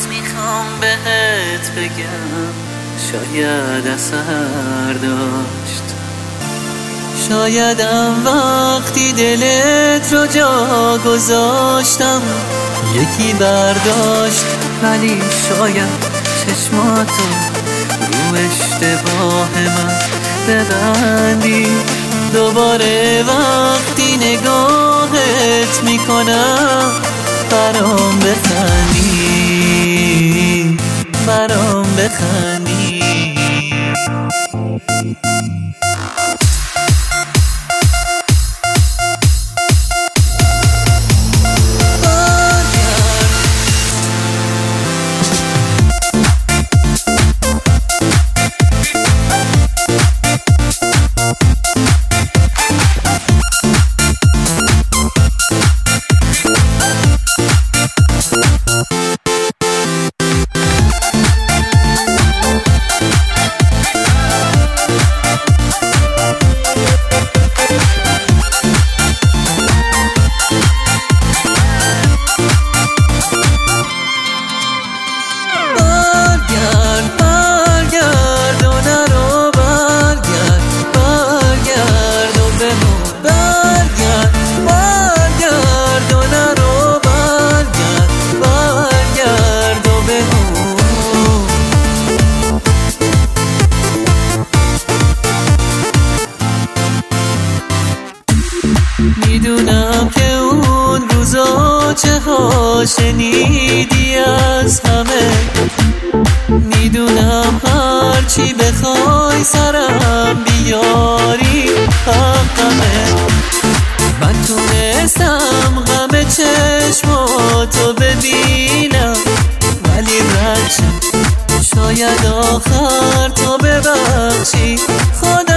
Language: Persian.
میخوام بهت بگم شاید اثر داشت، شایدم وقتی دلت رو جا گذاشتم یکی برداشت، ولی شاید چشماتو رو اشتباه من ببندی. دوباره وقتی نگاهت میکنم برام بخندی، برام بخندی. میدونم که اون روزا چه ها شنیدی از همه، میدونم هرچی بخوای سرم بیاری حقمه. من تونستم غم چشماتو ببینم ولی رد شد، شاید آخر تو ببخشی خدا